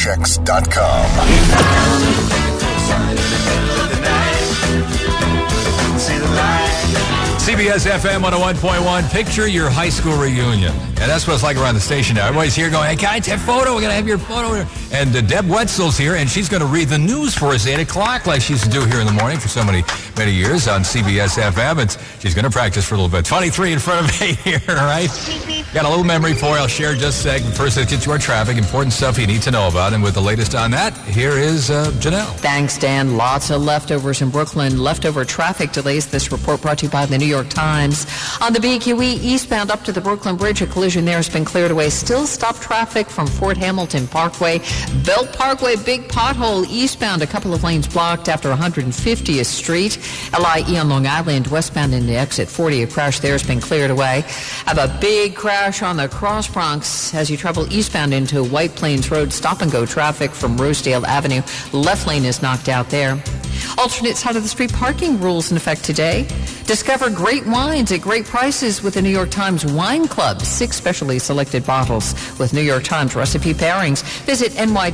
CBSFMProjects.com. CBS FM 101.1. Picture your high school reunion. And that's what it's like around the station now. Everybody's here going, hey, can I take a photo? We're going to have your photo. And Deb Wetzel's here, and she's going to read the news for us at 8 o'clock like she used to do here in the morning for so many years on CBS FM. And she's going to practice for a little bit. 23 in front of me here, right? Got a little memory for you. I'll share just a second. First, let's get to our traffic. Important stuff you need to know about. And with the latest on that, here is Janelle. Thanks, Dan. Lots of leftovers in Brooklyn. Leftover traffic delays. This report brought to you by the New York Times. On the BQE eastbound up to the Brooklyn Bridge, a collision there has been cleared away. Still stopped traffic from Fort Hamilton Parkway. Belt Parkway, big pothole eastbound. A couple of lanes blocked after 150th Street. LIE on Long Island, westbound into exit 40. A crash there has been cleared away. Have a big crash on the Cross Bronx as you travel eastbound into White Plains Road. Stop and go traffic from Rosedale Avenue. Left lane is knocked out there. Alternate side of the street parking rules in effect today. Discover great wines at great prices with the New York Times Wine Club. 6 specially selected bottles with New York Times recipe pairings. Visit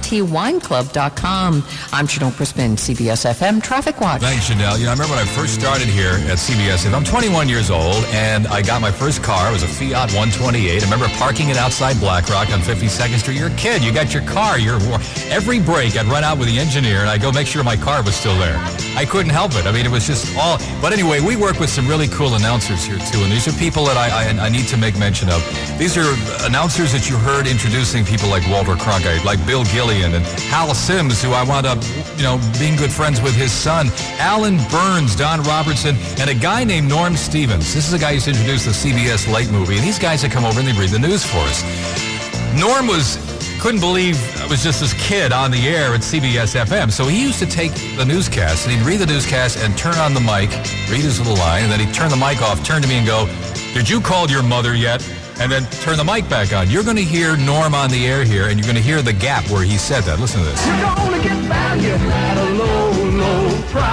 nytwineclub.com. I'm Janelle Crispin, CBS FM Traffic Watch. Thanks, Janelle. I remember when I first started here at CBS FM. I'm 21 years old, and I got my first car. It was a Fiat 128. I remember parking it outside BlackRock on 52nd Street. You're a kid. You got your car. Every break, I'd run out with the engineer, and I'd go make sure my car was still there. I couldn't help it. I mean, it was just all... But anyway, we work with some really cool announcers here, too. And these are people that I need to make mention of. These are announcers that you heard introducing people like Walter Cronkite, like Bill Gillian, and Hal Sims, who I wound up, being good friends with his son, Alan Burns, Don Robertson, and a guy named Norm Stevens. This is a guy who used to introduce the CBS Late Movie. And these guys that come over and they read the news for us. Norm couldn't believe I was just this kid on the air at CBS FM. So he used to take the newscast, and he'd read the newscast and turn on the mic, read his little line, and then he'd turn the mic off, turn to me and go, did you call your mother yet? And then turn the mic back on. You're going to hear Norm on the air here, and you're going to hear the gap where he said that. Listen to this. You're going to get value at a low, low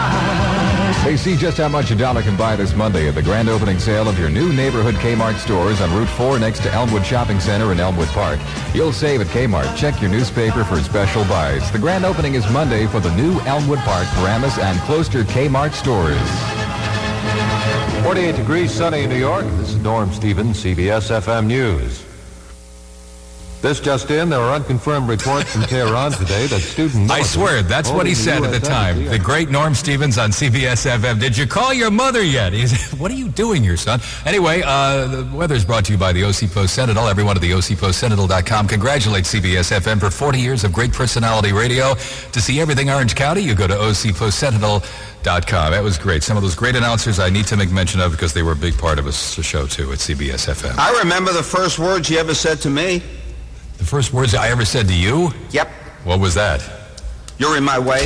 price. Hey, see just how much $1 can buy this Monday at the grand opening sale of your new neighborhood Kmart stores on Route 4 next to Elmwood Shopping Center in Elmwood Park. You'll save at Kmart. Check your newspaper for special buys. The grand opening is Monday for the new Elmwood Park, Paramus, and Closter Kmart stores. 48 degrees, sunny in New York. This is Norm Stevens, CBS FM News. This just in, there are unconfirmed reports from Tehran today that students... I swear, that's what he said at the time. The great Norm Stevens on CBS FM. Did you call your mother yet? He said, what are you doing here, son? Anyway, the weather is brought to you by the OC Post Sentinel. Everyone at the OCPostSentinel.com. Congratulate CBS FM for 40 years of great personality radio. To see everything Orange County, you go to OCPostSentinel.com. That was great. Some of those great announcers I need to make mention of because they were a big part of us, the show, too, at CBS FM. I remember the first words you ever said to me. The first words I ever said to you? Yep. What was that? You're in my way.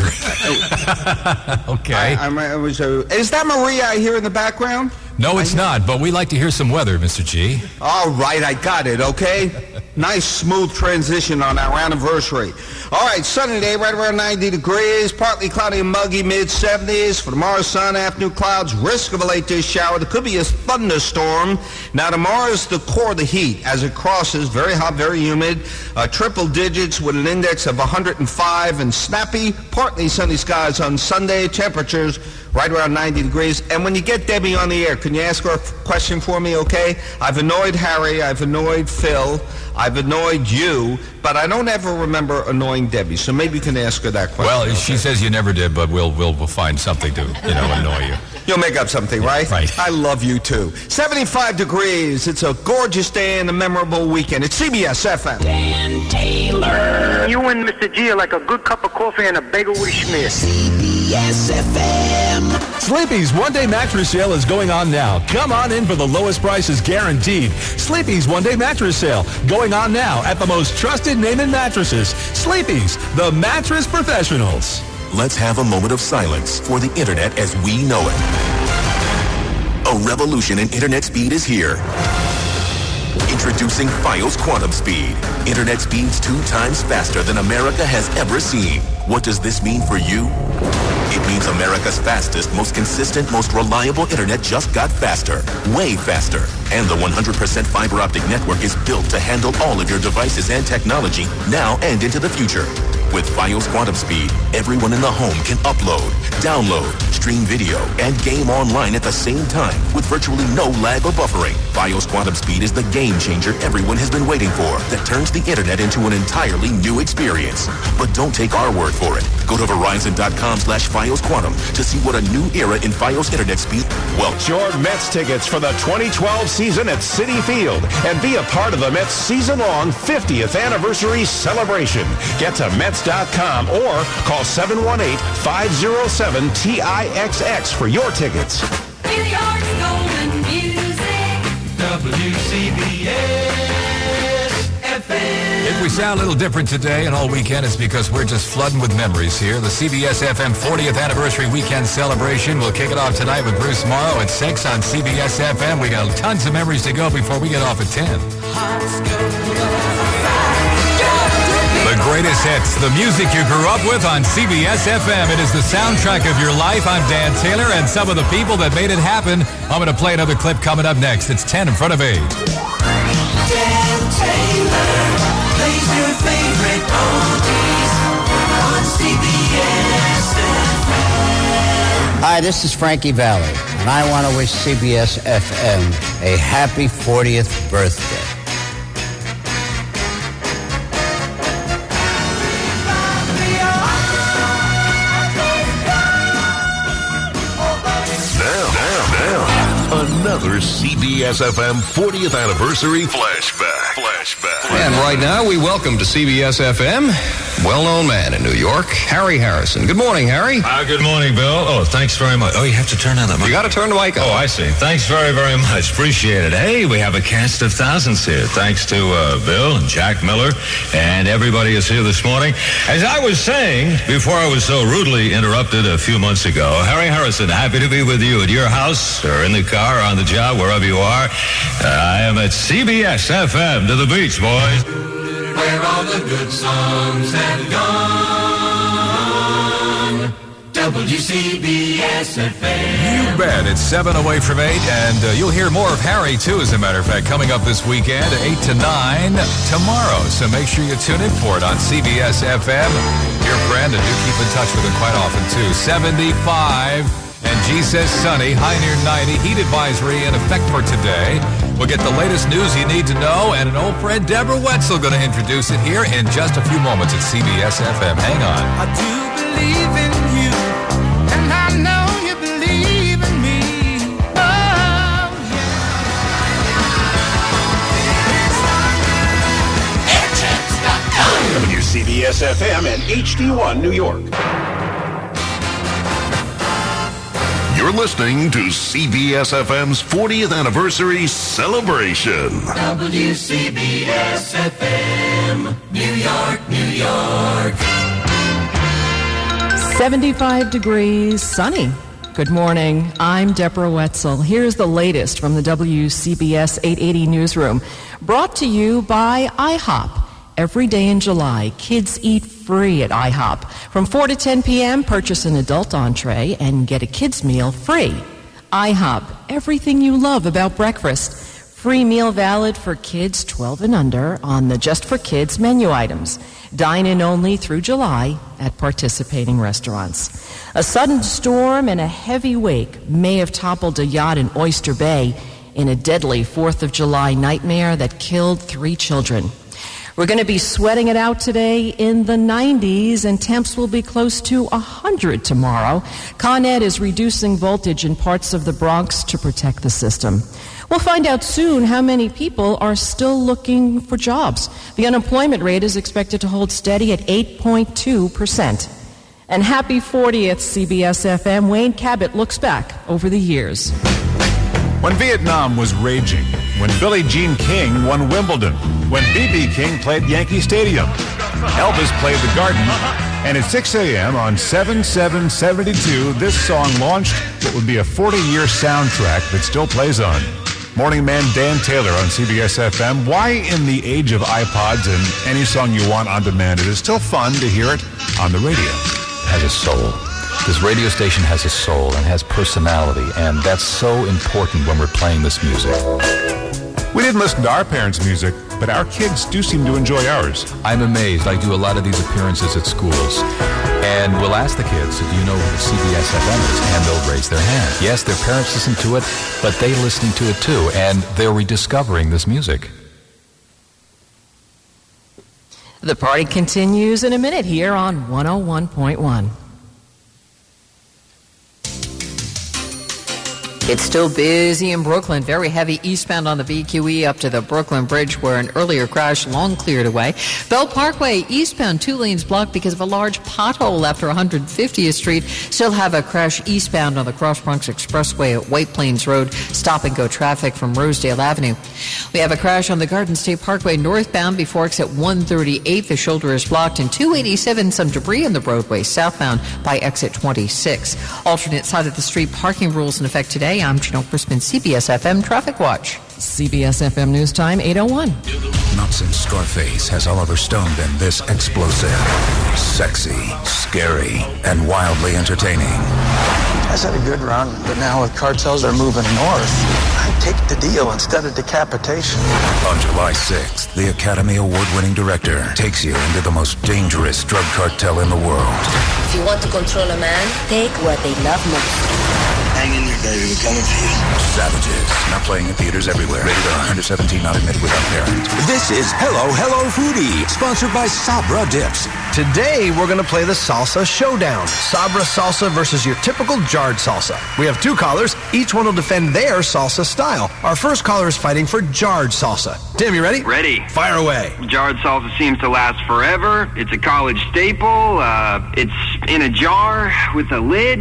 Okay. Is that Maria I hear in the background? No, it's not, but we like to hear some weather, Mr. G. All right, I got it, okay? Nice, smooth transition on our anniversary. All right, sunny today, right around 90 degrees, partly cloudy and muggy, mid-70s. For tomorrow, sun, afternoon clouds, risk of a late-day shower. There could be a thunderstorm. Now, tomorrow is the core of the heat as it crosses, very hot, very humid, triple digits with an index of 105 and snappy, partly sunny skies on Sunday, temperatures right around 90 degrees. And when you get Debbie on the air, can you ask her a question for me, okay? I've annoyed Harry, I've annoyed Phil, I've annoyed you, but I don't ever remember annoying Debbie, so maybe you can ask her that question. Well, okay? She says you never did, but we'll find something to, annoy you. You'll make up something, right? Right. I love you, too. 75 degrees. It's a gorgeous day and a memorable weekend. It's CBS FM. Dan Taylor. You and Mr. G are like a good cup of coffee and a bagel with schmear. CBS FM. Sleepy's one-day mattress sale is going on now. Come on in for the lowest prices guaranteed. Sleepy's one-day mattress sale going on now at the most trusted name in mattresses. Sleepy's, the mattress professionals. Let's have a moment of silence for the internet as we know it. A revolution in internet speed is here. Introducing Fios Quantum Speed. Internet speeds 2 times faster than America has ever seen. What does this mean for you? It means America's fastest, most consistent, most reliable internet just got faster. Way faster. And the 100% fiber optic network is built to handle all of your devices and technology now and into the future. With Fios Quantum Speed, everyone in the home can upload, download, stream video, and game online at the same time with virtually no lag or buffering. Fios Quantum Speed is the game changer everyone has been waiting for that turns the internet into an entirely new experience. But don't take our word for it. Go to Verizon.com/Fios Quantum to see what a new era in Fios internet speed. Well, your Mets tickets for the 2012 season at Citi Field and be a part of the Mets season-long 50th anniversary celebration. Get to Mets.com or call 718-507-TIXX for your tickets. New York's golden music. WCBS FM. If we sound a little different today and all weekend, it's because we're just flooding with memories here. The CBS FM 40th Anniversary Weekend Celebration. We'll kick it off tonight with Bruce Morrow at 6 on CBS FM. We got tons of memories to go before we get off at 10. The greatest hits, the music you grew up with on CBS FM. It is the soundtrack of your life. I'm Dan Taylor, and some of the people that made it happen. I'm going to play another clip coming up next. It's 10 in front of 8. Dan Taylor plays your favorite oldies on CBS FM. Hi, this is Frankie Valli, and I want to wish CBS FM a happy 40th birthday. Another CBS FM 40th Anniversary Flashback. And right now, we welcome to CBS FM, well-known man in New York, Harry Harrison. Good morning, Harry. Good morning, Bill. Oh, thanks very much. Oh, you have to turn on that mic. You got to turn the mic on. Oh, I see. Thanks very, very much. Appreciate it. Hey, we have a cast of thousands here. Thanks to Bill and Jack Miller, and everybody is here this morning. As I was saying, before I was so rudely interrupted a few months ago, Harry Harrison, happy to be with you at your house, or in the car, or on the job, wherever you are. I am at CBS FM to the beach, boys. Where all the good songs have gone. WCBS FM. You bet. It's 7 away from 8, and you'll hear more of Harry, too, as a matter of fact, coming up this weekend, 8 to 9 tomorrow. So make sure you tune in for it on CBS FM. Your friend, and do keep in touch with him quite often, too. 75, and G says sunny, high near 90. Heat advisory in effect for today. We'll get the latest news you need to know, and an old friend, Deborah Wetzel, going to introduce it here in just a few moments at CBS FM. Hang on. I do believe in you, and I know you believe in me. Oh, yeah. WCBS FM and HD1 New York. You're listening to CBS FM's 40th Anniversary Celebration. WCBS FM, New York, New York. 75 degrees, sunny. Good morning. I'm Deborah Wetzel. Here's the latest from the WCBS 880 newsroom. Brought to you by IHOP. Every day in July, kids eat free at IHOP. From 4 to 10 p.m., purchase an adult entree and get a kid's meal free. IHOP, everything you love about breakfast. Free meal valid for kids 12 and under on the Just for Kids menu items. Dine in only through July at participating restaurants. A sudden storm and a heavy wake may have toppled a yacht in Oyster Bay in a deadly 4th of July nightmare that killed 3 children. We're going to be sweating it out today in the 90s, and temps will be close to 100 tomorrow. Con Ed is reducing voltage in parts of the Bronx to protect the system. We'll find out soon how many people are still looking for jobs. The unemployment rate is expected to hold steady at 8.2%. And happy 40th, CBS FM. Wayne Cabot looks back over the years. When Vietnam was raging, when Billie Jean King won Wimbledon, when B.B. King played Yankee Stadium, Elvis played the Garden, and at 6 a.m. on 7/7/72, this song launched what would be a 40-year soundtrack that still plays on. Morning Man Dan Taylor on CBS FM. Why in the age of iPods and any song you want on demand, it is still fun to hear it on the radio. It has a soul. This radio station has a soul and has personality, and that's so important when we're playing this music. We didn't listen to our parents' music, but our kids do seem to enjoy ours. I'm amazed. I do a lot of these appearances at schools. And we'll ask the kids, do you know who the CBS FM is? And they'll raise their hand. Yes, their parents listen to it, but they're listening to it too. And they're rediscovering this music. The party continues in a minute here on 101.1. It's still busy in Brooklyn. Very heavy eastbound on the BQE up to the Brooklyn Bridge where an earlier crash long cleared away. Bell Parkway eastbound 2 lanes blocked because of a large pothole after 150th Street. Still have a crash eastbound on the Cross Bronx Expressway at White Plains Road. Stop and go traffic from Rosedale Avenue. We have a crash on the Garden State Parkway northbound before exit 138. The shoulder is blocked. And 287, some debris in the roadway southbound by exit 26. Alternate side of the street parking rules in effect today. I'm Janelle Crispin, CBS FM Traffic Watch. CBS FM News Time, 8:01. Not since Scarface has Oliver Stone been this explosive, sexy, scary, and wildly entertaining. Has had a good run, but now with cartels are moving north, I take the deal instead of decapitation. On July 6th, the Academy Award-winning director takes you into the most dangerous drug cartel in the world. If you want to control a man, take what they love most. Hang in there, baby. We're coming for you. Savages. Now playing in theaters everywhere. Rated R. Under 17. Not admitted without parent. This is Hello, Hello Foodie, sponsored by Sabra Dips. Today, we're going to play the Salsa Showdown. Sabra salsa versus your typical jarred salsa. We have 2 callers. Each one will defend their salsa style. Our first caller is fighting for jarred salsa. Tim, you ready? Ready. Fire away. Jarred salsa seems to last forever. It's a college staple. It's in a jar with a lid.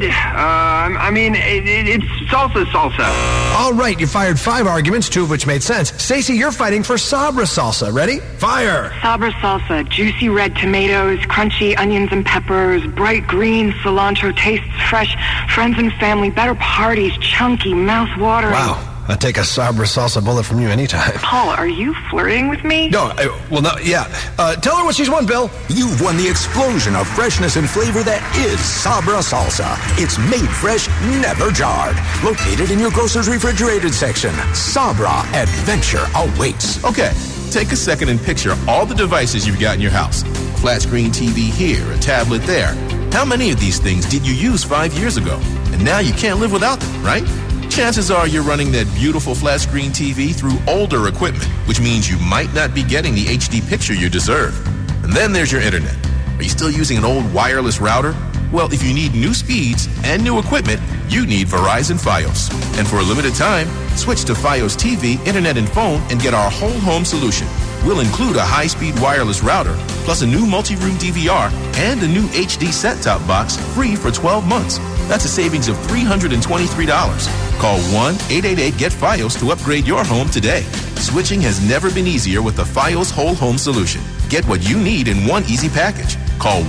It's salsa. All right, you fired 5 arguments, 2 of which made sense. Stacey, you're fighting for Sabra salsa. Ready? Fire. Sabra salsa, juicy red tomatoes, crunchy onions and peppers, bright green cilantro, tastes fresh, friends and family, better parties, chunky, mouth-watering. Wow. I'd take a Sabra salsa bullet from you anytime. Paul, are you flirting with me? No, yeah. Tell her what she's won, Bill. You've won the explosion of freshness and flavor that is Sabra salsa. It's made fresh, never jarred. Located in your grocer's refrigerated section. Sabra adventure awaits. Okay, take a second and picture all the devices you've got in your house. Flat screen TV here, a tablet there. How many of these things did you use 5 years ago? And now you can't live without them, right? Chances are you're running that beautiful flat screen TV through older equipment, which means you might not be getting the HD picture you deserve. And then there's your internet. Are you still using an old wireless router? Well, if you need new speeds and new equipment, you need Verizon Fios. And for a limited time, switch to Fios TV, internet, and phone and get our whole home solution. We'll include a high-speed wireless router, plus a new multi-room DVR, and a new HD set-top box free for 12 months. That's a savings of $323. Call 1-888-GET-FIOS to upgrade your home today. Switching has never been easier with the Fios Whole Home Solution. Get what you need in one easy package. Call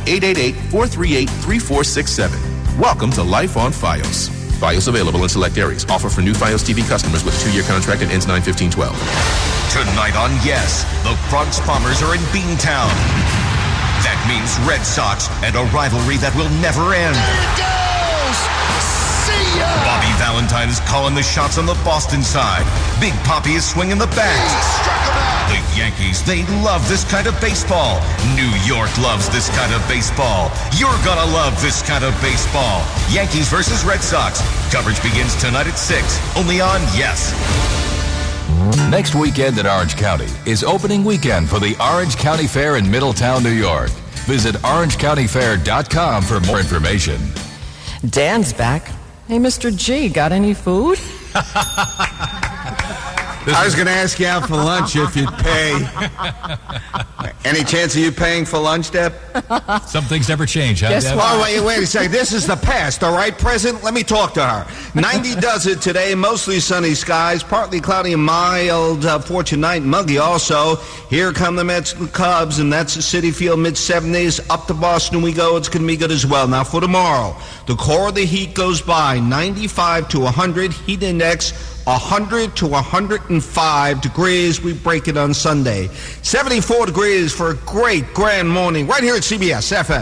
1-888-438-3467. Welcome to Life on Fios. Fios available in select areas. Offer for new Fios TV customers with a 2-year contract and ends 9/15/12. Tonight on Yes, the Bronx Bombers are in Beantown. That means Red Sox and a rivalry that will never end. See ya! Bobby Valentine is calling the shots on the Boston side. Big Papi is swinging the bat. The Yankees, they love this kind of baseball. New York loves this kind of baseball. You're gonna love this kind of baseball. Yankees versus Red Sox. Coverage begins tonight at 6, only on Yes. Next weekend in Orange County is opening weekend for the Orange County Fair in Middletown, New York. Visit orangecountyfair.com for more information. Dan's back. Hey, Mr. G, got any food? I was going to ask you out for lunch if you'd pay. Any chance of you paying for lunch, Deb? Some things never change, huh, Deb? Oh, wait a second. This is the past, all right, President? Let me talk to her. 90 does it today. Mostly sunny skies. Partly cloudy and mild for tonight. Muggy also. Here come the Mets and Cubs, and that's the Citi Field mid-70s. Up to Boston we go. It's going to be good as well. Now, for tomorrow, the core of the heat goes by. 95 to 100. Heat index 100 to 105 degrees. We break it on Sunday. 74 degrees for a great grand morning right here at CBS FM.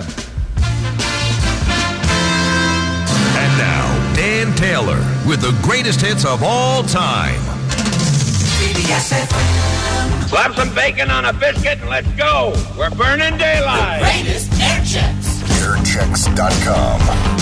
And now, Dan Taylor with the greatest hits of all time. CBS CBS FM. Slap some bacon on a biscuit and let's go. We're burning daylight. The greatest air checks. Airchecks.com.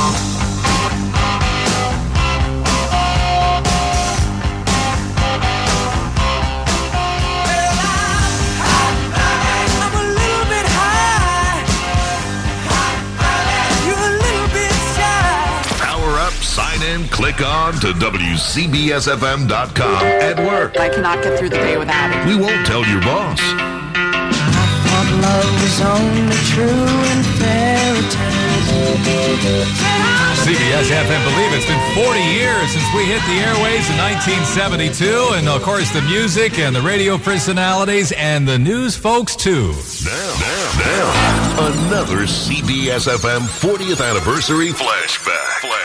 Sign in, click on to WCBSFM.com at work. I cannot get through the day without it. We won't tell your boss. Thought love was only true in fairy tales. CBS FM, believe it's been 40 years since we hit the airways in 1972. And, of course, the music and the radio personalities and the news folks, too. Now, another CBS FM 40th anniversary flashback.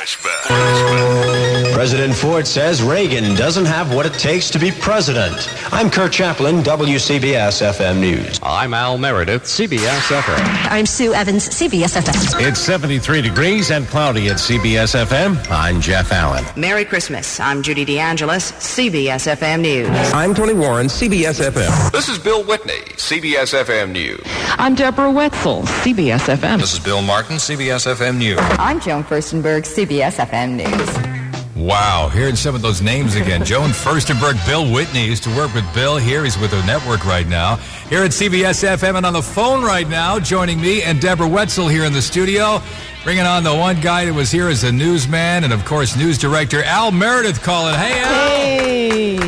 President Ford says Reagan doesn't have what it takes to be president. I'm Kurt Chaplin, WCBS FM News. I'm Al Meredith, CBS FM. I'm Sue Evans, CBS FM. It's 73 degrees and cloudy at CBS FM. I'm Jeff Allen. Merry Christmas. I'm Judy DeAngelis, CBS FM News. I'm Tony Warren, CBS FM. This is Bill Whitney, CBS FM News. I'm Deborah Wetzel, CBS FM. This is Bill Martin, CBS FM News. I'm Joan Furstenberg, CBS FM News. Wow, hearing some of those names again. Joan Furstenberg, Bill Whitney used to work with Bill here. He's with the network right now. Here at CBS FM and on the phone right now, joining me and Deborah Wetzel here in the studio. Bringing on the one guy that was here as a newsman and, of course, news director Al Meredith calling. Hey, Al. Hey.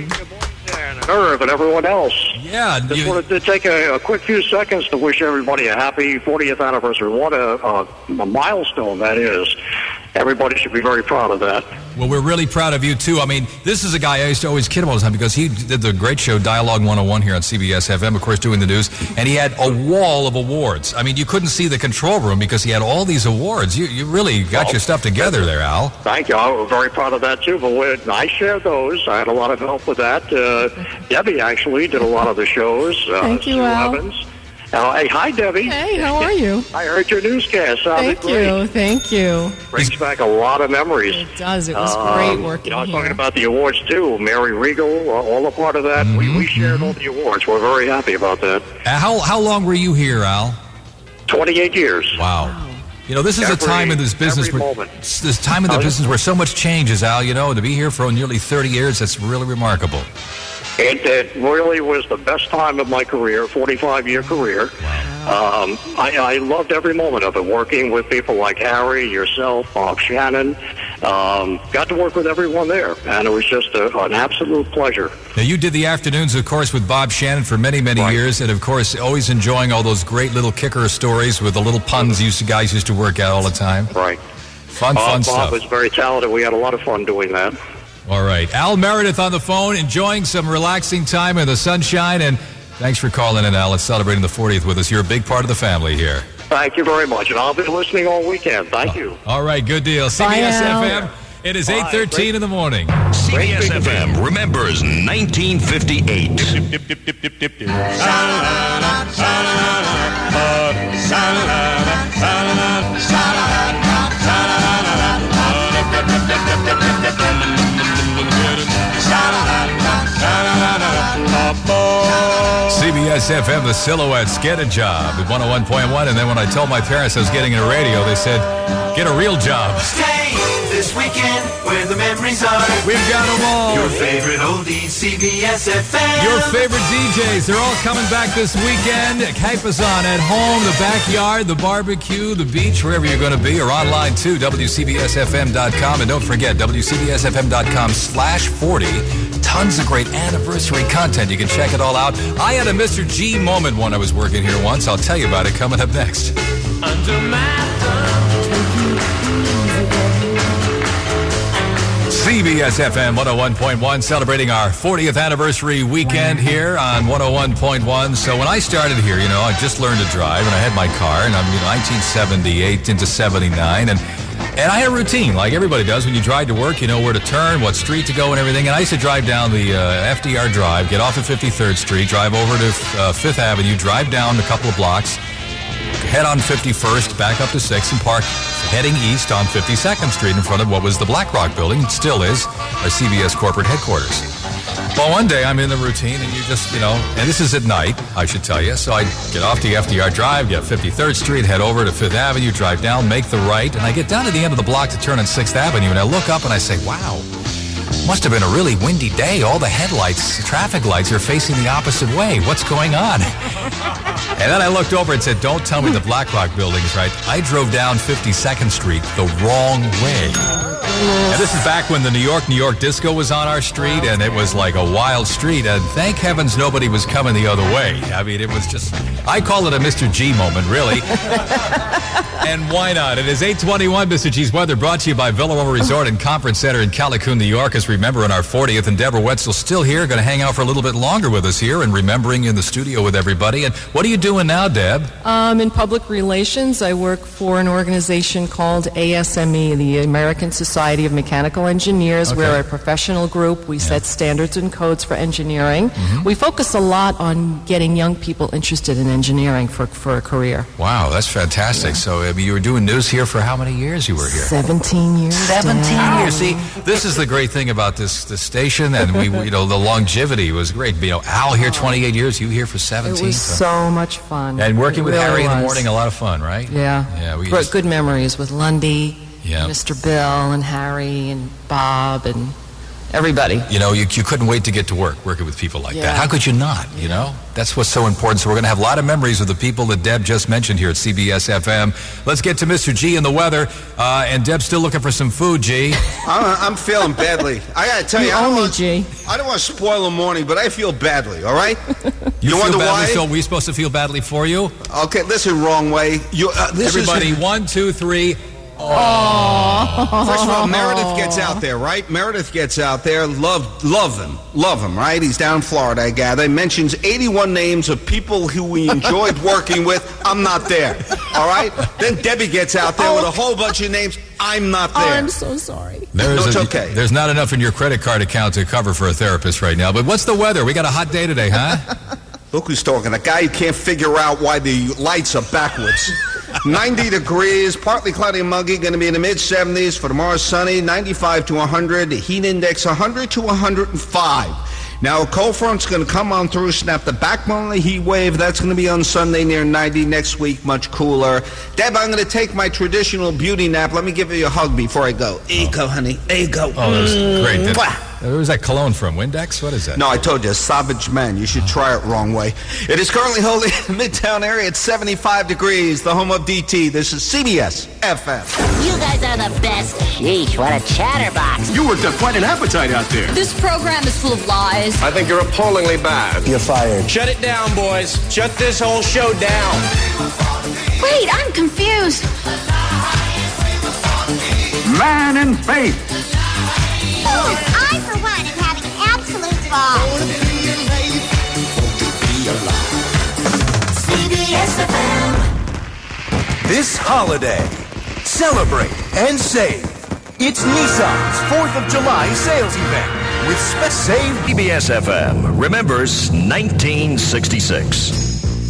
Irv and everyone else. Yeah. Just wanted to take a quick few seconds to wish everybody a happy 40th anniversary. What a milestone that is. Everybody should be very proud of that. Well, we're really proud of you, too. I mean, this is a guy I used to always kid him all the time because he did the great show Dialogue 101 here on CBS FM, of course, doing the news, and he had a wall of awards. I mean, you couldn't see the control room because he had all these awards. You really got your stuff together there, Al. Thank you. I was very proud of that, too. But when I shared those, I had a lot of help with that. Debbie actually did a lot of the shows. Thank you, Sue Al. Evans. Hey, hi, Debbie. Hey, how are you? I heard your newscast. Thank you. Thank you. Brings back a lot of memories. It does. It was great working I was here. talking about the awards, too. Mary Regal, all a part of that. We shared all the awards. We're very happy about that. How long were you here, Al? 28 years. Wow. You know, this is a time in this business where where so much changes, Al, you know, and to be here for nearly 30 years, that's really remarkable. It really was the best time of my career, 45-year career. Wow. I loved every moment of it, working with people like Harry, yourself, Bob Shannon. Got to work with everyone there, and it was just an absolute pleasure. Now, you did the afternoons, of course, with Bob Shannon for many, many years, and, of course, always enjoying all those great little kicker stories with the little puns guys used to work out all the time. Right. Fun Bob stuff. was very talented. We had a lot of fun doing that. All right. Al Meredith on the phone, enjoying some relaxing time in the sunshine. And thanks for calling in, Al. It's celebrating the 40th with us. You're a big part of the family here. Thank you very much. And I'll be listening all weekend. Thank you. All right. Good deal. CBS FM. It is 8:13 in the morning. CBS FM remembers 1958. CBS FM, the Silhouettes, get a job at 101.1. And then when I told my parents I was getting into radio, they said, get a real job. Stay this weekend where the memories are. We've got them all. Your favorite oldies, CBS FM. Your favorite DJs, they're all coming back this weekend. Hype us on at home, the backyard, the barbecue, the beach, wherever you're going to be, or online too, WCBSFM.com. And don't forget, WCBSFM.com/40. Tons of great anniversary content. You can check it all out. I had a Mr. G moment when I was working here once. I'll tell you about it coming up next. Under my CBS FM 101.1, celebrating our 40th anniversary weekend here on 101.1. So when I started here, you know, I just learned to drive, and I had my car, and I'm 1978 into 79, and I had a routine like everybody does. When you drive to work, you know where to turn, what street to go and everything. And I used to drive down the FDR Drive, get off at 53rd Street, drive over to 5th Avenue, drive down a couple of blocks, head on 51st, back up to 6th, and park heading east on 52nd Street in front of what was the BlackRock building. It still is our CBS corporate headquarters. Well, one day I'm in the routine, and you just, and this is at night, I should tell you. So I get off the FDR Drive, get 53rd Street, head over to 5th Avenue, drive down, make the right, and I get down to the end of the block to turn on 6th Avenue, and I look up and I say, wow, must have been a really windy day. All the headlights, traffic lights are facing the opposite way. What's going on? And then I looked over and said, don't tell me the BlackRock building's right. I drove down 52nd Street the wrong way. And this is back when the New York Disco was on our street, and it was like a wild street, and thank heavens nobody was coming the other way. I mean, it was just, I call it a Mr. G moment, really. And why not? It is 8:21, Mr. G's weather, brought to you by Villaroma Resort and Conference Center in Callicoon, New York. As remember, on our 40th, and Deborah Wetzel still here, going to hang out for a little bit longer with us here, and remembering in the studio with everybody. And what are you doing now, Deb? In public relations, I work for an organization called ASME, the American Society of Mechanical Engineers. Okay. We're a professional group. We set standards and codes for engineering. We focus a lot on getting young people interested in engineering for a career. Wow, that's fantastic. So you were doing news here for how many years you were here? 17 years. 17 years. See, this is the great thing about this station, and we the longevity was great. Al here 28 years, you here for 17. It was so much fun. And working with really Harry in the morning, a lot of fun, right? Yeah. Yeah. Good memories with Lundy, Yeah. Mr. Bill, and Harry, and Bob, and everybody. You couldn't wait to get to work working with people like Yeah. that. How could you not, That's what's so important. So we're going to have a lot of memories with the people that Deb just mentioned here at CBS FM. Let's get to Mr. G and the weather. And Deb's still looking for some food, G. I'm feeling badly. I got to tell you, I don't want to spoil the morning, but I feel badly, all right? You feel wonder badly, why? so we're supposed to feel badly for you? Okay, listen, wrong way. Everybody, 1, 2, 3. First of all, Meredith gets out there, right? Meredith gets out there. Love him, right? He's down in Florida, I gather. Mentions 81 names of people who we enjoyed working with. I'm not there, all right? Then Debbie gets out there with a whole bunch of names. I'm not there. I'm so sorry. It's okay. There's not enough in your credit card account to cover for a therapist right now. But what's the weather? We got a hot day today, huh? Look who's talking. A guy who can't figure out why the lights are backwards. 90 degrees, partly cloudy and muggy, going to be in the mid-70s. For tomorrow, sunny, 95 to 100. The heat index, 100 to 105. Now, a cold front's going to come on through, snap the backbone of the heat wave. That's going to be on Sunday near 90. Next week, much cooler. Deb, I'm going to take my traditional beauty nap. Let me give you a hug before I go. There you go, honey. There you go. Oh, that was great. Where was that cologne from? Windex? What is that? No, I told you, Savage Man. You should try it wrong way. It is currently holding in the Midtown area at 75 degrees, the home of DT. This is CBS FM. You guys are the best. Sheesh, what a chatterbox. You worked up quite an appetite out there. This program is full of lies. I think you're appallingly bad. You're fired. Shut it down, boys. Shut this whole show down. Wait, I'm confused. Man in space. I, for one, am having an absolute ball. CBS FM. This holiday, celebrate and save. It's Nissan's 4th of July sales event with Save. CBS FM remembers 1966.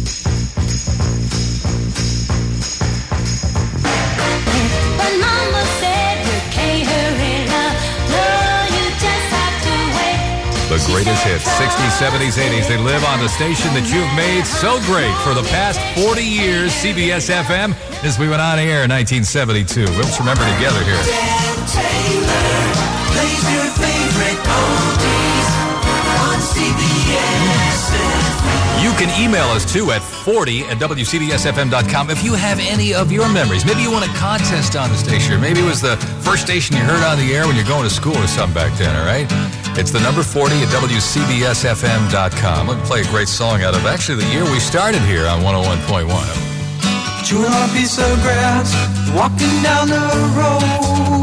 But Mama said you can't hurry now. No, you just have to wait. The greatest hits, 60s, 70s, 80s. They live on the station that you've made so great for the past 40 years, CBS FM, as we went on air in 1972. Let's remember together here. Dan Taylor plays your favorite oldies on CBS FM. You can email us, too, at 40@WCBSFM.com if you have any of your memories. Maybe you won a contest on the station, or maybe it was the first station you heard on the air when you're going to school or something back then, all right? It's the number 40@WCBSFM.com. Let me play a great song out of actually the year we started here on 101.1. Chewing on a piece of grass, walking down the road.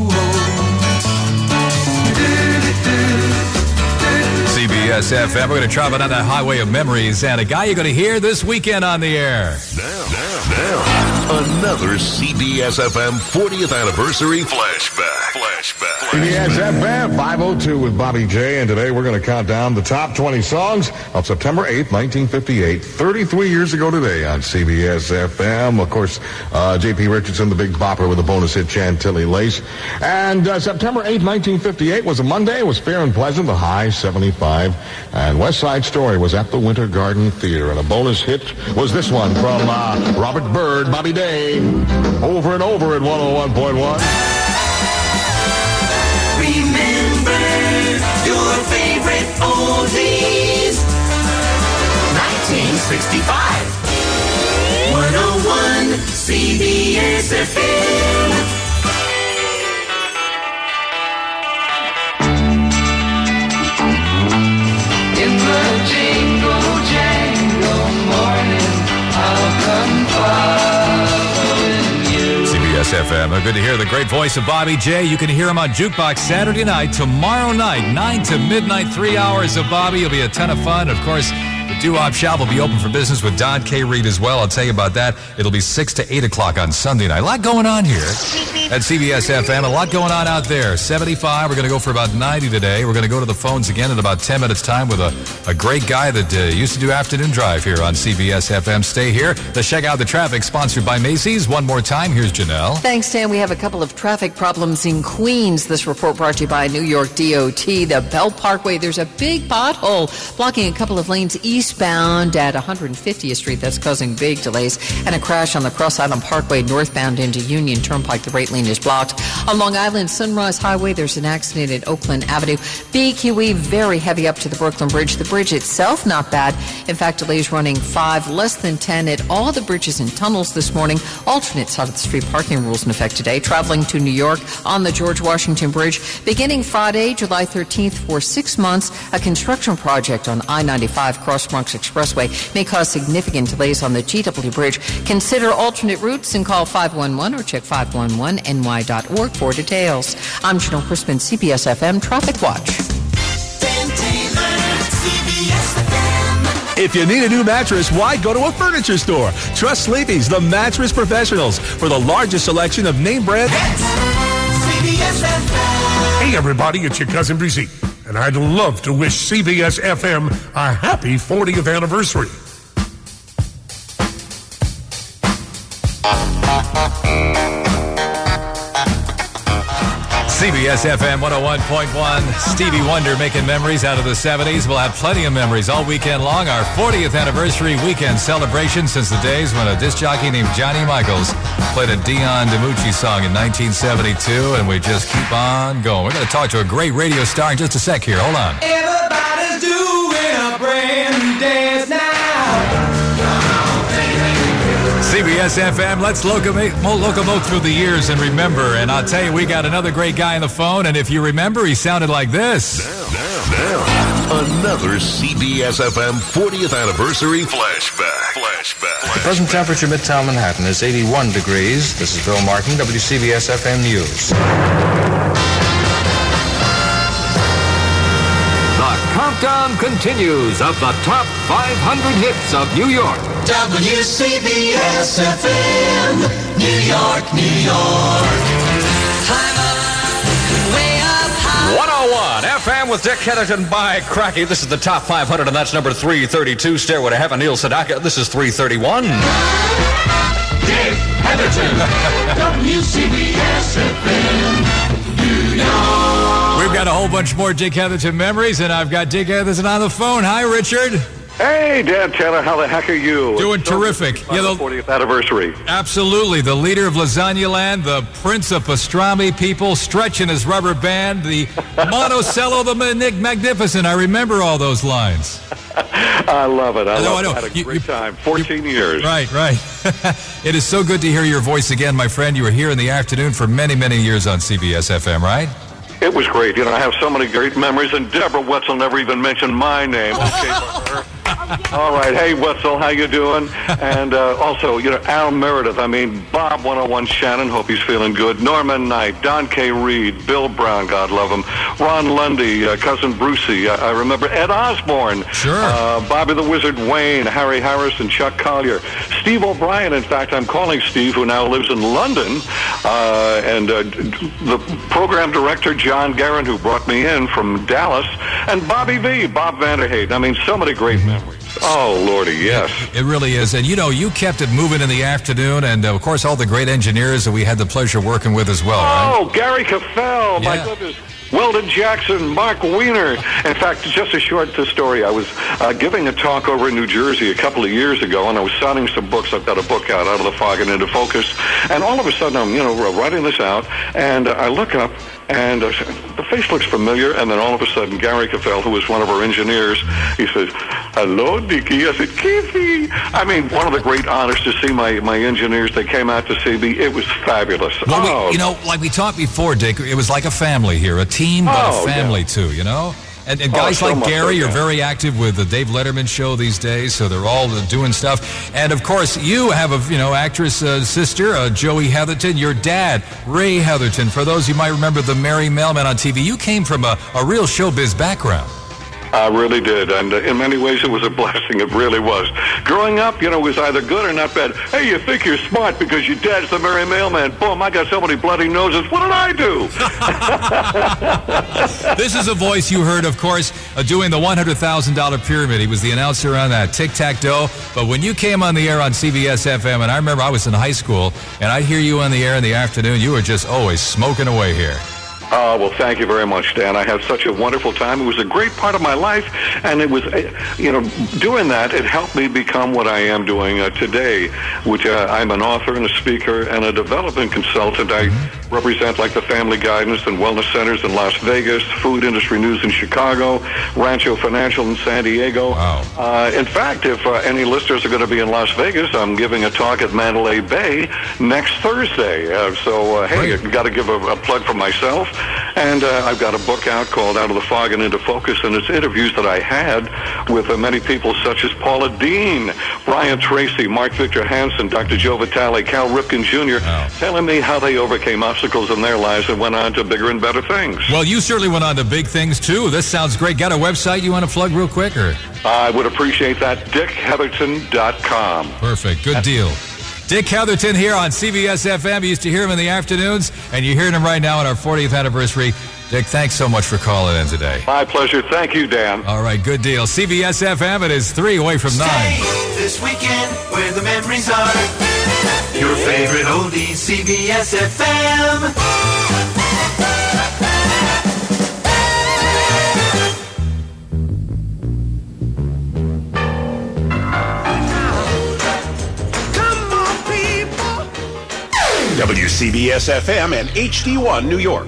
CBS FM. We're going to travel down that highway of memories, and a guy you're going to hear this weekend on the air. Now, another CBS FM 40th anniversary flashback. Flashback. CBS FM 502 with Bobby J, and today we're going to count down the top 20 songs of September 8th, 1958. 33 years ago today on CBS FM. Of course, J.P. Richardson, the Big Bopper with the bonus hit Chantilly Lace. And September 8th, 1958 was a Monday. It was fair and pleasant, the high 75. And West Side Story was at the Winter Garden Theater. And a bonus hit was this one from Robert Byrd, Bobby Day, over and over at 101.1. Remember your favorite oldies. 1965. 101 CBS FM. In the jingle jangle morning, I'll come following you. CBS FM. Good to hear the great voice of Bobby J. You can hear him on Jukebox Saturday night, tomorrow night, 9 to midnight, 3 hours of Bobby. It'll be a ton of fun. Of course, the Doo-Wop Shop will be open for business with Don K. Reed as well. I'll tell you about that. It'll be 6 to 8 o'clock on Sunday night. A lot going on here at CBS FM. A lot going on out there. 75. We're going to go for about 90 today. We're going to go to the phones again in about 10 minutes' time with a great guy that used to do Afternoon Drive here on CBS FM. Stay here. Let's check out the traffic, sponsored by Macy's. One more time. Here's Janelle. Thanks, Dan. We have a couple of traffic problems in Queens. This report brought to you by New York DOT. The Bell Parkway, there's a big pothole blocking a couple of lanes eastbound at 150th Street. That's causing big delays. And a crash on the Cross Island Parkway northbound into Union Turnpike. The right lane is blocked. On Long Island Sunrise Highway, there's an accident at Oakland Avenue. BQE, very heavy up to the Brooklyn Bridge. The bridge itself, not bad. In fact, delays running 5, less than 10 at all the bridges and tunnels this morning. Alternate side of the street parking rules in effect today. Traveling to New York on the George Washington Bridge. Beginning Friday, July 13th, for 6 months, a construction project on I-95 Cross Bronx Expressway may cause significant delays on the GW Bridge. Consider alternate routes and call 511 or check 511ny.org for details. I'm Janelle Crispin, CBS FM Traffic Watch. If you need a new mattress, why go to a furniture store? Trust Sleepy's, the mattress professionals, for the largest selection of name brand. Hey everybody, it's your cousin Breezy, and I'd love to wish CBS FM a happy 40th anniversary. CBS FM 101.1. Stevie Wonder making memories out of the 70s. We'll have plenty of memories all weekend long. Our 40th anniversary weekend celebration since the days when a disc jockey named Johnny Michaels played a Dion DiMucci song in 1972, and we just keep on going. We're going to talk to a great radio star in just a sec here. Hold on. Everybody's doing a brand new dance now. CBS FM, let's locomote through the years and remember. And I'll tell you, we got another great guy on the phone, and if you remember, he sounded like this. Now, another CBS FM 40th anniversary flashback. The present temperature Midtown Manhattan is 81 degrees. This is Bill Martin, WCBS FM News. The countdown continues of the top 500 hits of New York. WCBS FM, New York, New York. Climb up, way up high. 101 FM with Dick Heatherton by Cracky. This is the top 500, and that's number 332. Stairway to Heaven, Neil Sedaka. This is 331. Dick Heatherton, WCBS FM, New York. We've got a whole bunch more Dick Heatherton memories, and I've got Dick Heatherton on the phone. Hi, Richard. Hey, Dan Taylor, how the heck are you? Doing terrific. Yeah, the 40th anniversary. Absolutely. The leader of Lasagna Land, the Prince of Pastrami people, stretching his rubber band, the Monticello, the Magnificent. I remember all those lines. I love it. I love it. I had a great time. 14 years. Right. It is so good to hear your voice again, my friend. You were here in the afternoon for many, many years on CBS FM, right? It was great. You know, I have so many great memories, and Deborah Wetzel never even mentioned my name. Okay, for her. All right. Hey, Wetzel, how you doing? And also, Al Meredith. I mean, Bob 101 Shannon. Hope he's feeling good. Norman Knight, Don K. Reed, Bill Brown, God love him. Ron Lundy, Cousin Brucey. I remember Ed Osborne. Sure. Bobby the Wizard Wayne, Harry Harrison, Chuck Collier, Steve O'Brien. In fact, I'm calling Steve, who now lives in London, and the program director, John Guerin, who brought me in from Dallas, and Bobby V, Bob Vanderhayden. I mean, so many great memories. Oh, Lordy, yes. It really is. And, you kept it moving in the afternoon, and, of course, all the great engineers that we had the pleasure of working with as well, right? Oh, Gary Caffell, my goodness. Weldon Jackson, Mark Wiener. In fact, just a short story. I was giving a talk over in New Jersey a couple of years ago, and I was signing some books. I've got a book out of the Fog and Into Focus. And all of a sudden, I'm, writing this out, and I look up, and the face looks familiar, and then all of a sudden, Gary Caffell, who was one of our engineers, he says, "Hello, Dickie." I said, "Keithy." I mean, one of the great honors to see my engineers. They came out to see me. It was fabulous. Well, like we talked before, Dick, it was like a family here, a team, but a family too, And guys like Gary are very active with the Dave Letterman show these days, so they're all doing stuff. And, of course, you have a, actress sister, Joey Heatherton. Your dad, Ray Heatherton. For those you might remember the Merry Mailman on TV, you came from a real showbiz background. I really did, and in many ways it was a blessing. It really was. Growing up, was either good or not bad. Hey, you think you're smart because your dad's the Merry Mailman. Boom, I got so many bloody noses. What did I do? This is a voice you heard, of course, doing the $100,000 pyramid. He was the announcer on that Tic-Tac-Toe. But when you came on the air on CBS FM, and I remember I was in high school, and I'd hear you on the air in the afternoon, you were just always smoking away here. Oh, well, thank you very much, Dan. I had such a wonderful time. It was a great part of my life, and it was, doing that, it helped me become what I am doing today, which I'm an author and a speaker and a development consultant. I represent, like, the Family Guidance and Wellness Centers in Las Vegas, Food Industry News in Chicago, Rancho Financial in San Diego. Wow. In fact, if any listeners are going to be in Las Vegas, I'm giving a talk at Mandalay Bay next Thursday. Hey, I got to give a plug for myself. And I've got a book out called Out of the Fog and Into Focus, and it's interviews that I had with many people such as Paula Dean, Brian Tracy, Mark Victor Hansen, Dr. Joe Vitale, Cal Ripken Jr., telling me how they overcame obstacles in their lives and went on to bigger and better things. Well, you certainly went on to big things, too. This sounds great. Got a website you want to plug real quick? Or? I would appreciate that. DickHeatherton.com. Perfect. Good deal. Dick Heatherton here on CBS FM. You used to hear him in the afternoons, and you're hearing him right now on our 40th anniversary. Dick, thanks so much for calling in today. My pleasure. Thank you, Dan. All right, good deal. CBS FM, it is 3 away from 9. Stay this weekend where the memories are. Your favorite oldies, CBS FM. WCBS FM and HD1 New York.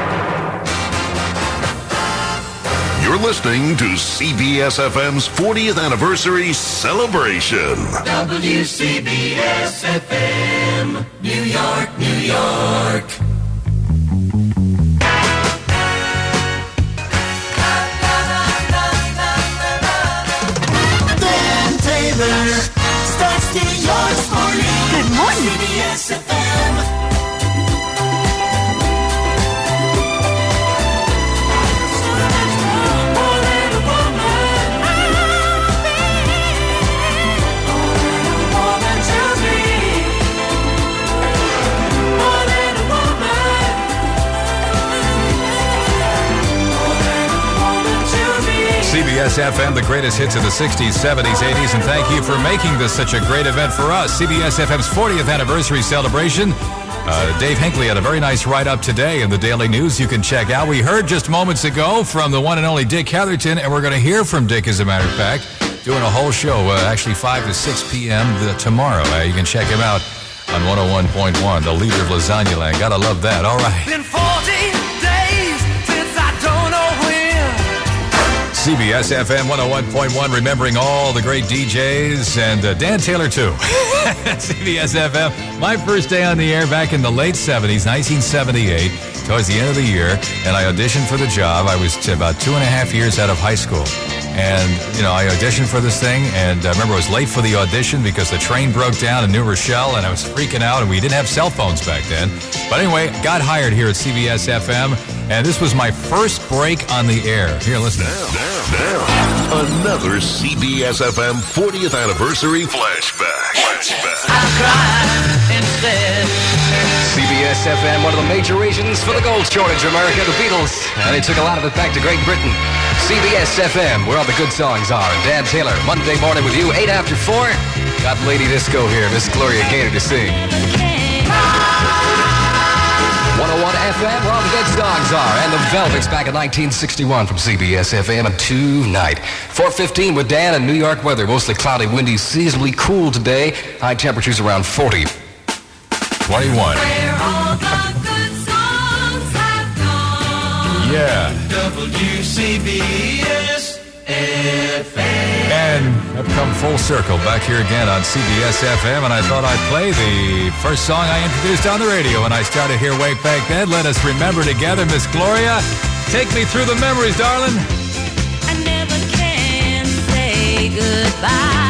You're listening to CBS FM's 40th anniversary celebration. WCBS FM, New York, New York. Dan Taylor starts New York's morning. Good morning. CBS FM. CBS FM, the greatest hits of the 60s, 70s, 80s, and thank you for making this such a great event for us. CBS FM's 40th anniversary celebration. Dave Hinckley had a very nice write-up today in the Daily News you can check out. We heard just moments ago from the one and only Dick Heatherton, and we're going to hear from Dick, as a matter of fact, doing a whole show, actually 5 to 6 p.m. tomorrow. You can check him out on 101.1, the leader of Lasagna Land. Gotta love that. All right. Been 40 days since I don't know when. CBS FM 101.1, remembering all the great DJs, and Dan Taylor, too. CBS FM, my first day on the air back in the late 70s, 1978, towards the end of the year, and I auditioned for the job. I was about 2.5 years out of high school. And, I auditioned for this thing, and I remember I was late for the audition because the train broke down in New Rochelle, and I was freaking out, and we didn't have cell phones back then. But anyway, got hired here at CBS FM, and this was my first break on the air. Here, listen. Now, another CBS FM 40th anniversary flashback. I cried instead. CBS FM, one of the major reasons for the gold shortage in America, the Beatles. And they took a lot of it back to Great Britain. CBS FM, where all the good songs are. And Dan Taylor, Monday morning with you, 8 after 4. Got Lady Disco here, Miss Gloria Gaynor to sing. 101 FM, where all the good songs are. And the Velvets back in 1961 from CBS FM. And tonight, 4:15 with Dan and New York weather. Mostly cloudy, windy, seasonably cool today. High temperatures around 40. 21. Yeah. WCBS FM. And I've come full circle back here again on CBS FM, and I thought I'd play the first song I introduced on the radio when I started here way back then. Let us remember together, Miss Gloria. Take me through the memories, darling. I never can say goodbye.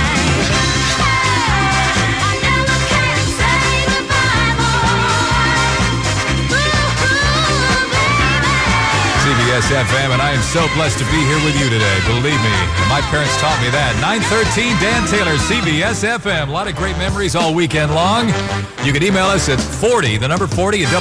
CBS FM, and I am so blessed to be here with you today. Believe me, my parents taught me that. 9:13, Dan Taylor, CBS FM. A lot of great memories all weekend long. You can email us at 40, the number 40 at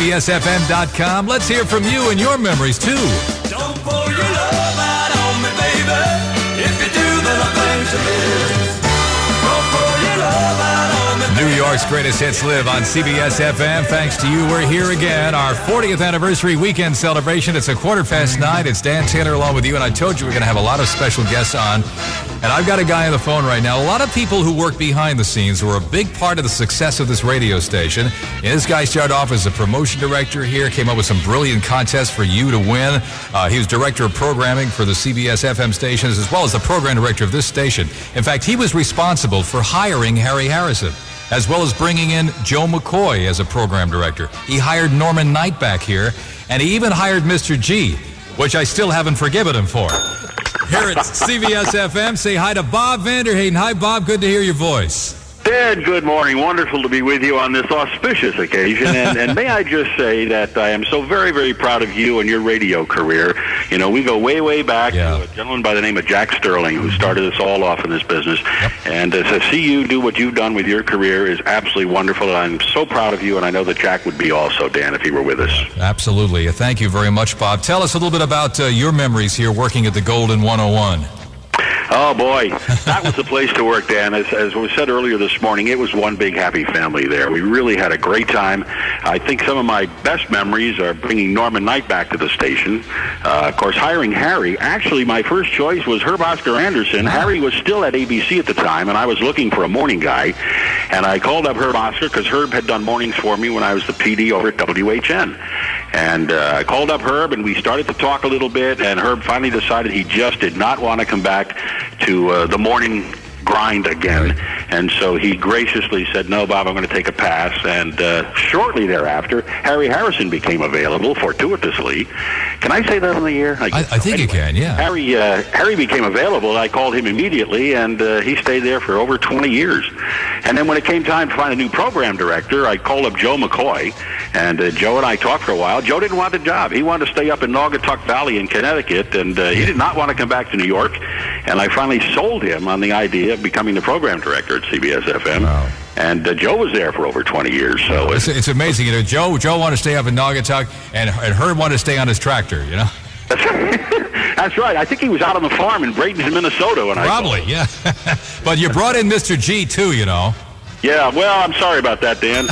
WCBSFM.com. Let's hear from you and your memories, too. Don't pour your love out on me, baby. If you do, then I'm going to miss. Don't pour your love out on me, baby. New York's greatest hits live on CBS FM. Thanks to you, we're here again. Our 40th anniversary weekend celebration. It's a 9:15. It's Dan Taylor along with you, and I told you we're going to have a lot of special guests on. And I've got a guy on the phone right now. A lot of people who work behind the scenes who are a big part of the success of this radio station. And this guy started off as a promotion director here, came up with some brilliant contests for you to win. He was director of programming for the CBS FM stations, as well as the program director of this station. In fact, he was responsible for hiring Harry Harrison, as well as bringing in Joe McCoy as a program director. He hired Norman Knight back here, and he even hired Mr. G, which I still haven't forgiven him for. Here at CBS FM, say hi to Bob Vanderhayden. Hi, Bob. Good to hear your voice. Dad, good morning. Wonderful to be with you on this auspicious occasion. And may I just say that I am so very, very proud of you and your radio career. You know, we go way, way back to a gentleman by the name of Jack Sterling, who started us all off in this business. Yep. And to see you do what you've done with your career is absolutely wonderful. And I'm so proud of you, and I know that Jack would be also, Dan, if he were with us. Absolutely. Thank you very much, Bob. Tell us a little bit about your memories here working at the Golden 101. Oh, boy. That was the place to work, Dan. As we said earlier this morning, it was one big happy family there. We really had a great time. I think some of my best memories are bringing Norman Knight back to the station. Of course, hiring Harry. Actually, my first choice was Herb Oscar Anderson. Harry was still at ABC at the time, and I was looking for a morning guy. And I called up Herb Oscar because Herb had done mornings for me when I was the PD over at WHN. And I called up Herb, and we started to talk a little bit, and Herb finally decided he just did not want to come back to the morning grind again. Right. And so he graciously said, no, Bob, I'm going to take a pass. And shortly thereafter, Harry Harrison became available fortuitously. Can I say that on the air? I think you can, yeah. Harry became available. I called him immediately, and he stayed there for over 20 years. And then when it came time to find a new program director, I called up Joe McCoy, and Joe and I talked for a while. Joe didn't want the job. He wanted to stay up in Naugatuck Valley in Connecticut, and he did not want to come back to New York. And I finally sold him on the idea of becoming the program director at CBS FM. Wow. And Joe was there for over 20 years. So it's amazing. You know, Joe wanted to stay up in Naugatuck, and Herb wanted to stay on his tractor, you know? That's right. I think he was out on the farm in Bradenton, Minnesota. Probably, yeah. But you brought in Mr. G, too, you know. Yeah, well, I'm sorry about that, Dan.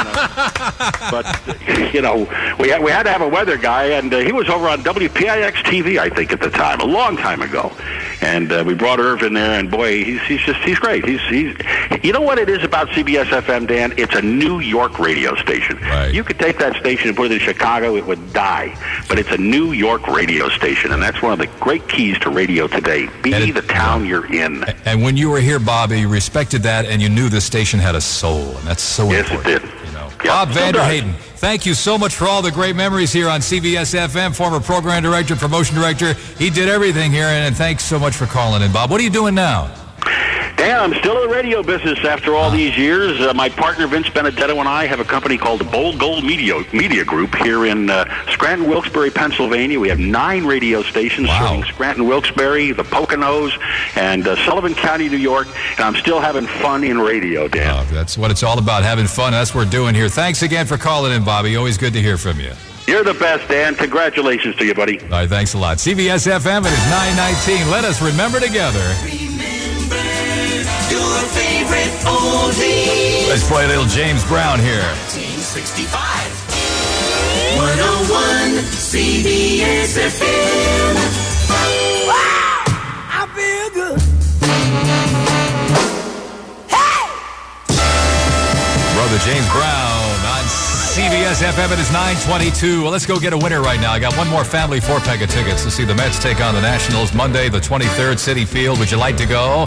But, you know, we had to have a weather guy, and he was over on WPIX-TV, I think, at the time, a long time ago. And we brought Irv in there, and boy, he's great. He's you know what it is about CBS FM, Dan? It's a New York radio station. Right. You could take that station and put it in Chicago, it would die. But it's a New York radio station, and that's one of the great keys to radio today. Be the town you're in. And when you were here, Bob, you respected that, and you knew the station had a soul, and that's so important. Yes, it did. You know. Bob Vanderhayden, thank you so much for all the great memories here on CBS FM. Former program director, promotion director. He did everything here, and thanks so much for calling in, Bob. What are you doing now? Dan, I'm still in the radio business after all these years. My partner Vince Benedetto and I have a company called the Bold Gold Media Group here in Scranton, Wilkes-Barre, Pennsylvania. We have 9 radio stations serving Scranton, Wilkes-Barre, the Poconos, and Sullivan County, New York. And I'm still having fun in radio, Dan. Oh, that's what it's all about, having fun. That's what we're doing here. Thanks again for calling in, Bobby. Always good to hear from you. You're the best, Dan. Congratulations to you, buddy. All right, thanks a lot. CBS FM, it is 9:19. Let us remember together. Your favorite oldie. Let's play a little James Brown here. 1965. 101 CBS FM. Wow! I feel good. Hey! Brother James Brown on CBS FM. It is 9:22. Well, let's go get a winner right now. I got one more family 4-pack of tickets to see the Mets take on the Nationals Monday, the 23rd, Citi Field. Would you like to go?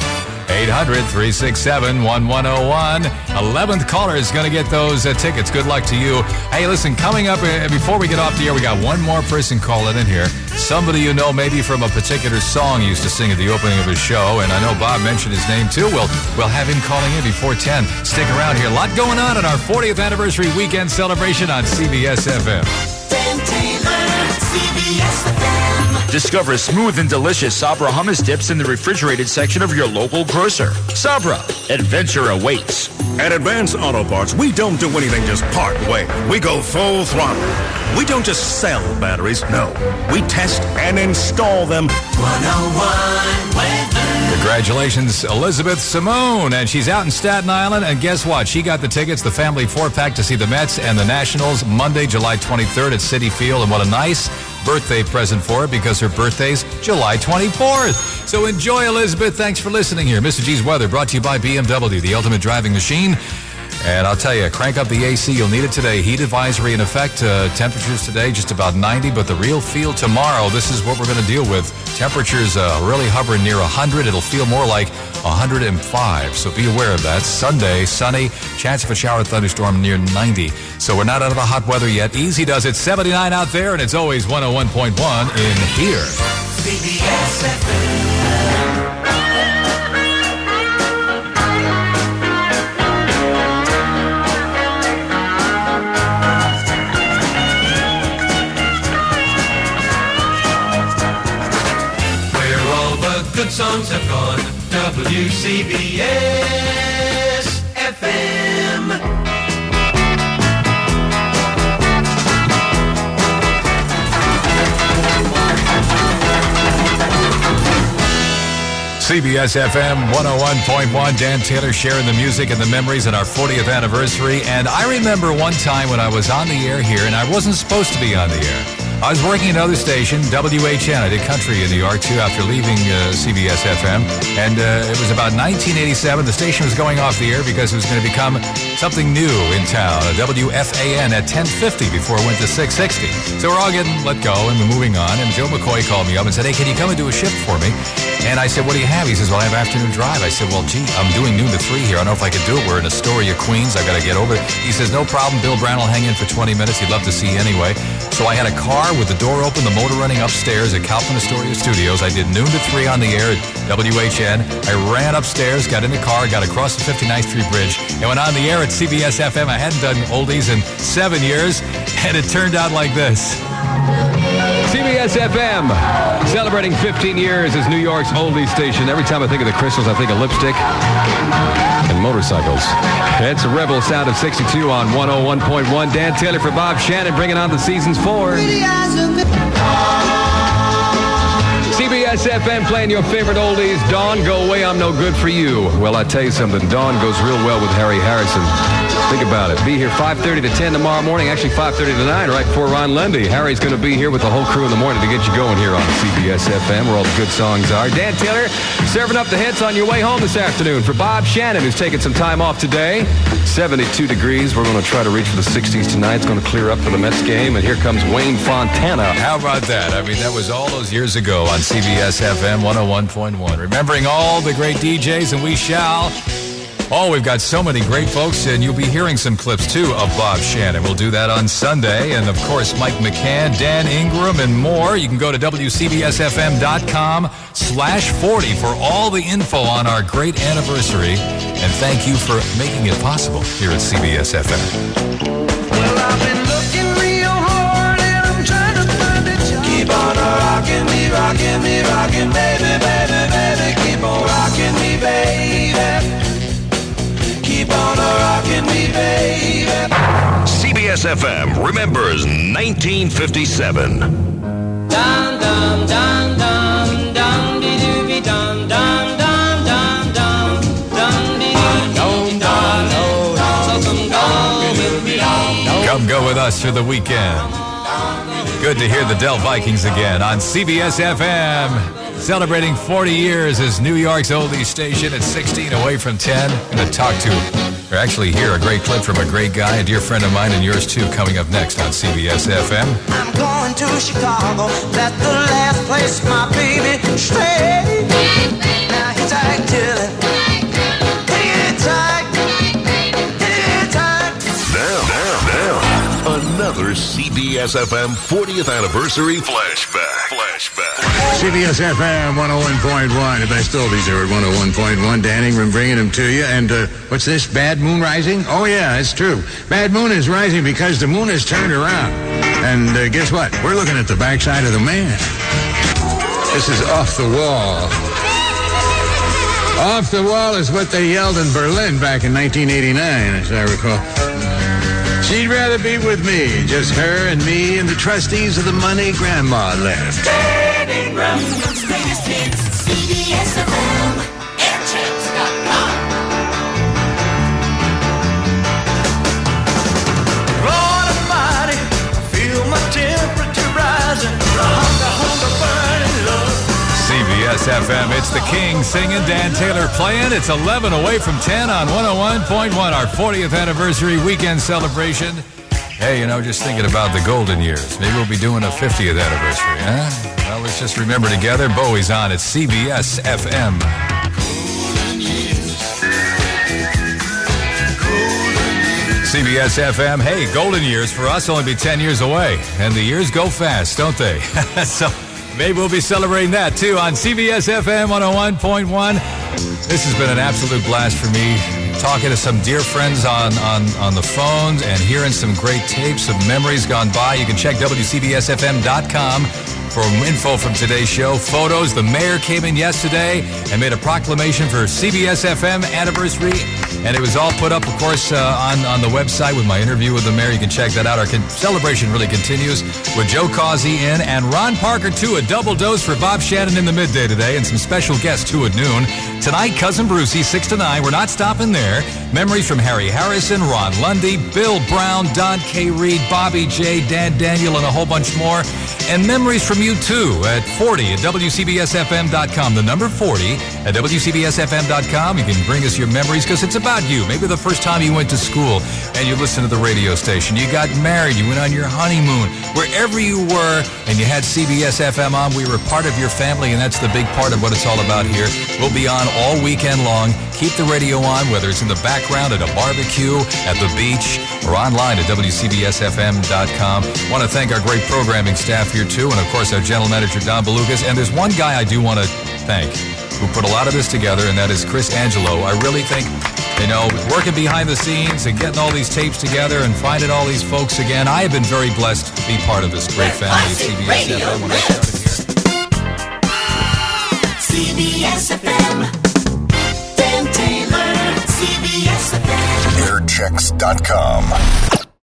800-367-1101. 11th caller is going to get those tickets. Good luck to you. Hey, listen, coming up, before we get off the air, we got one more person calling in here. Somebody you know maybe from a particular song he used to sing at the opening of his show, and I know Bob mentioned his name too. We'll have him calling in before 10. Stick around here. A lot going on our 40th anniversary weekend celebration on CBS FM. Dan Taylor, CBS FM. Discover smooth and delicious Sabra hummus dips in the refrigerated section of your local grocer. Sabra, adventure awaits. At Advance Auto Parts, we don't do anything just part way. We go full throttle. We don't just sell batteries, no. We test and install them. 101 weather. Congratulations, Elizabeth Simone. And she's out in Staten Island. And guess what? She got the tickets, the family 4-pack to see the Mets and the Nationals Monday, July 23rd at Citi Field. And what a nice birthday present for her because her birthday's July 24th. So enjoy, Elizabeth. Thanks for listening here. Mr. G's Weather brought to you by BMW, the ultimate driving machine. And I'll tell you, crank up the AC. You'll need it today. Heat advisory in effect. Temperatures today just about 90, but the real feel tomorrow, this is what we're going to deal with. Temperatures really hovering near 100. It'll feel more like 105, so be aware of that. Sunday, sunny, chance of a shower thunderstorm near 90. So we're not out of the hot weather yet. Easy does it. 79 out there, and it's always 101.1 in here. CBS FM. Good songs have gone. WCBS FM. CBS FM 101.1. Dan Taylor sharing the music and the memories at our 40th anniversary. And I remember one time when I was on the air here, and I wasn't supposed to be on the air. I was working at another station, WHN. I did country in New York, too, after leaving CBS FM. And it was about 1987. The station was going off the air because it was going to become something new in town, a WFAN at 1050 before it went to 660. So we're all getting let go, and we're moving on. And Joe McCoy called me up and said, hey, can you come and do a shift for me? And I said, what do you have? He says, well, I have afternoon drive. I said, well, gee, I'm doing noon to 3 here. I don't know if I could do it. We're in Astoria, Queens. I've got to get over it. He says, no problem. Bill Brown will hang in for 20 minutes. He'd love to see you anyway. So I had a car with the door open, the motor running upstairs at Kaufman Astoria Studios. I did noon to 3 on the air at WHN. I ran upstairs, got in the car, got across the 59th Street Bridge, and went on the air at CBS FM. I hadn't done oldies in 7 years, and it turned out like this. CBS FM, celebrating 15 years as New York's oldie station. Every time I think of the Crystals, I think of lipstick and motorcycles. It's a rebel sound of 62 on 101.1. Dan Taylor for Bob Shannon, bringing on the seasons 4. CBS FM playing your favorite oldies. Dawn, Go Away, I'm No Good For You. Well, I tell you something, Dawn goes real well with Harry Harrison. Think about it. Be here 5:30 to 10 tomorrow morning. Actually, 5:30 to 9, right before Ron Lundy. Harry's going to be here with the whole crew in the morning to get you going here on CBS FM, where all the good songs are. Dan Taylor serving up the hits on your way home this afternoon for Bob Shannon, who's taking some time off today. 72 degrees. We're going to try to reach for the 60s tonight. It's going to clear up for the Mets game. And here comes Wayne Fontana. How about that? I mean, that was all those years ago on CBS FM 101.1. Remembering all the great DJs, and we shall. Oh, we've got so many great folks, and you'll be hearing some clips, too, of Bob Shannon. We'll do that on Sunday. And, of course, Mike McCann, Dan Ingram, and more. You can go to WCBSFM.com/40 for all the info on our great anniversary. And thank you for making it possible here at CBS FM. Well, I've been looking real hard and I'm trying to find a job. Keep on rocking me, baby, baby, baby. Keep on rocking me, baby. Keep on rocking me, baby. CBS FM remembers 1957. Dum dum dum dum dum dee doo be dum dum dum dum dum dum dee dum dum dum. So come go with me. Come go with us for the weekend. Good to hear the Dell Vikings again on CBS FM. Celebrating 40 years as New York's oldies station at 16 away from 10. I'm going to talk to, or actually hear a great clip from a great guy, a dear friend of mine and yours too, coming up next on CBS FM. I'm going to Chicago. That's the last place my baby stay. Now he's like chillin'. Another CBS FM 40th anniversary flashback. CBS FM 101.1. The best oldies there at 101.1. Dan Ingram bringing them to you. And what's this? Bad moon rising? Oh, yeah, it's true. Bad moon is rising because the moon has turned around. And guess what? We're looking at the backside of the man. This is Off the Wall. Off the wall is what they yelled in Berlin back in 1989, as I recall. She'd rather be with me, just her and me and the trustees of the money Grandma left. Dan Ingram. Greatest hits, CBS FM, airchecks.com. Lord Almighty, feel my temperature rising. Hold the burning love. CBS FM, it's the King singing, Dan Taylor playing. It's 11 away from 10 on 101.1, our 40th anniversary weekend celebration. Hey, just thinking about the golden years. Maybe we'll be doing a 50th anniversary, huh? Well, let's just remember together. Bowie's on at CBS FM. CBS FM, hey, golden years for us only be 10 years away. And the years go fast, don't they? So maybe we'll be celebrating that, too, on CBS FM 101.1. This has been an absolute blast for me, talking to some dear friends on the phones and hearing some great tapes of memories gone by. You can check WCBSFM.com for info from today's show. Photos. The mayor came in yesterday and made a proclamation for CBS FM anniversary. And it was all put up, of course, on the website with my interview with the mayor. You can check that out. Our celebration really continues with Joe Causey in and Ron Parker, too. A double dose for Bob Shannon in the midday today and some special guests, too, at noon. Tonight, Cousin Brucey, 6 to 9. We're not stopping there. Memories from Harry Harrison, Ron Lundy, Bill Brown, Don K. Reed, Bobby J., Dan Daniel, and a whole bunch more. And memories from you, too, at 40 at WCBSFM.com. The number 40 at WCBSFM.com. You can bring us your memories because it's about you. Maybe the first time you went to school and you listened to the radio station. You got married. You went on your honeymoon. Wherever you were and you had CBS FM on, we were part of your family, and that's the big part of what it's all about here. We'll be on all weekend long. Keep the radio on, whether it's in the background at a barbecue, at the beach, or online at WCBSFM.com. Want to thank our great programming staff here, too, and, of course, our general manager, Don Belugas. And there's one guy I do want to thank who put a lot of this together, and that is Chris Angelo. I really think, working behind the scenes and getting all these tapes together and finding all these folks again, I have been very blessed to be part of this great family of CBS FM when I started here. CBS FM, Dan Taylor, CBS FM. Airchecks.com.